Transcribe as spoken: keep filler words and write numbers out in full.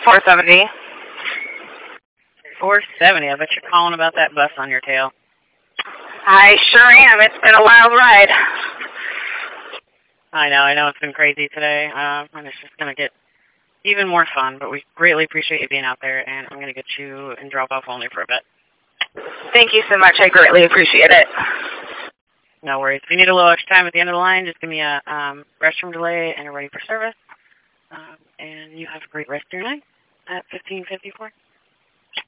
four seventy. four seventy. I bet you're calling about that bus on your tail. I sure am. It's been a wild ride. I know. I know it's been crazy today, uh, and it's just going to get even more fun, but we greatly appreciate you being out there, and I'm going to get you in drop-off only for a bit. Thank you so much. I greatly appreciate it. No worries. If you need a little extra time at the end of the line, just give me a um, restroom delay and you're ready for service. Um, and you have a great rest of your night at fifteen fifty-four.